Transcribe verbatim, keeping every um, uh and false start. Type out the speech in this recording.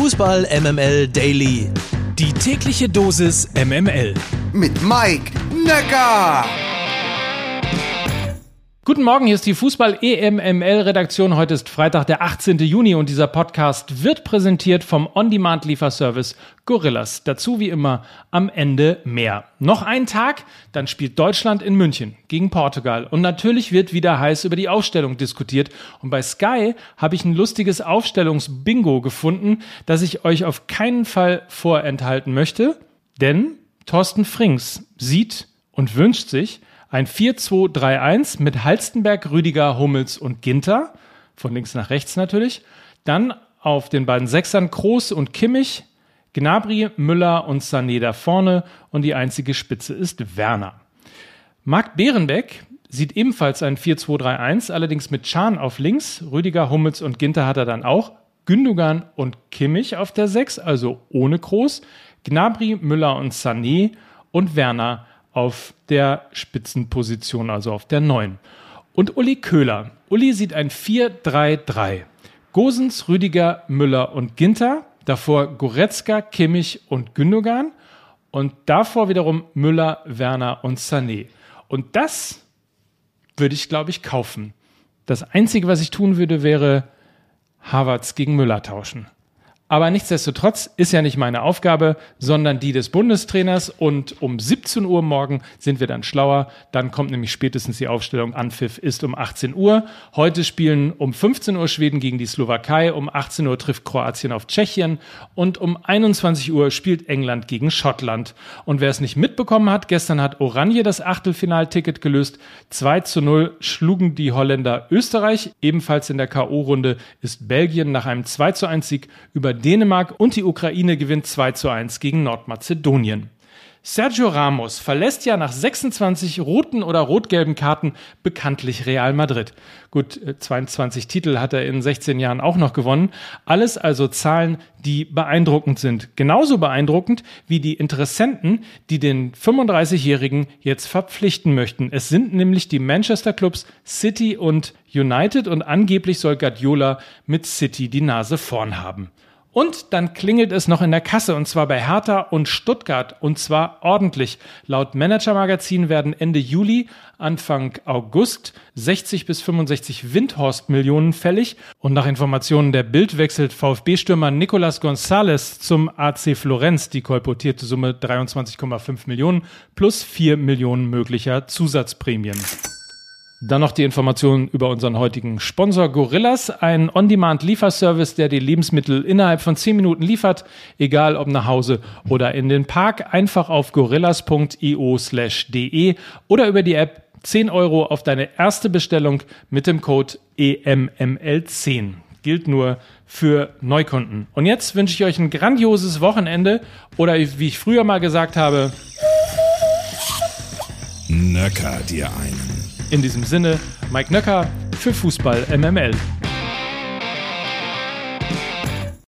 Fußball M M L Daily. Die tägliche Dosis M M L. Mit Mike Nöcker. Guten Morgen, hier ist die Fußball-E M M L-Redaktion. Heute ist Freitag, der achtzehnten Juni und dieser Podcast wird präsentiert vom On-Demand-Lieferservice Gorillas. Dazu wie immer am Ende mehr. Noch ein Tag, dann spielt Deutschland in München gegen Portugal. Und natürlich wird wieder heiß über die Aufstellung diskutiert. Und bei Sky habe ich ein lustiges Aufstellungsbingo gefunden, das ich euch auf keinen Fall vorenthalten möchte. Denn Thorsten Frings sieht und wünscht sich ein vier zwei drei eins mit Halstenberg, Rüdiger, Hummels und Ginter, von links nach rechts natürlich. Dann auf den beiden Sechsern Kroos und Kimmich, Gnabry, Müller und Sané da vorne und die einzige Spitze ist Werner. Marc Behrenbeck sieht ebenfalls ein vier zwei drei eins, allerdings mit Can auf links, Rüdiger, Hummels und Ginter hat er dann auch, Gündogan und Kimmich auf der sechs, also ohne Kroos, Gnabry, Müller und Sané und Werner auf der Spitzenposition, also auf der neun. Und Uli Köhler. Uli sieht ein vier drei drei. Gosens, Rüdiger, Müller und Ginter. Davor Goretzka, Kimmich und Gündogan. Und davor wiederum Müller, Werner und Sané. Und das würde ich, glaube ich, kaufen. Das Einzige, was ich tun würde, wäre Havertz gegen Müller tauschen. Aber nichtsdestotrotz ist ja nicht meine Aufgabe, sondern die des Bundestrainers. Und um siebzehn Uhr morgen sind wir dann schlauer. Dann kommt nämlich spätestens die Aufstellung. Anpfiff ist um achtzehn Uhr. Heute spielen um fünfzehn Uhr Schweden gegen die Slowakei. Um achtzehn Uhr trifft Kroatien auf Tschechien. Und um einundzwanzig Uhr spielt England gegen Schottland. Und wer es nicht mitbekommen hat, gestern hat Oranje das Achtelfinalticket gelöst. zwei zu null schlugen die Holländer Österreich. Ebenfalls in der K O-Runde ist Belgien nach einem zwei zu eins Sieg über Dänemark und die Ukraine gewinnt zwei zu eins gegen Nordmazedonien. Sergio Ramos verlässt ja nach sechsundzwanzig roten oder rot-gelben Karten bekanntlich Real Madrid. Gut, zweiundzwanzig Titel hat er in sechzehn Jahren auch noch gewonnen. Alles also Zahlen, die beeindruckend sind. Genauso beeindruckend wie die Interessenten, die den fünfunddreißigjährigen jetzt verpflichten möchten. Es sind nämlich die Manchester Clubs City und United und angeblich soll Guardiola mit City die Nase vorn haben. Und dann klingelt es noch in der Kasse, und zwar bei Hertha und Stuttgart, und zwar ordentlich. Laut Manager-Magazin werden Ende Juli, Anfang August sechzig bis fünfundsechzig Windhorst-Millionen fällig. Und nach Informationen der Bild wechselt VfB-Stürmer Nicolas Gonzalez zum A C Florenz. Die kolportierte Summe dreiundzwanzig Komma fünf Millionen plus vier Millionen möglicher Zusatzprämien. Dann noch die Informationen über unseren heutigen Sponsor Gorillas, ein On-Demand-Lieferservice, der die Lebensmittel innerhalb von zehn Minuten liefert, egal ob nach Hause oder in den Park. Einfach auf gorillas punkt io slash de oder über die App zehn Euro auf deine erste Bestellung mit dem Code E M M L zehn. Gilt nur für Neukunden. Und jetzt wünsche ich euch ein grandioses Wochenende oder wie ich früher mal gesagt habe, Nöcker dir einen. In diesem Sinne, Mike Nöcker für Fußball M M L.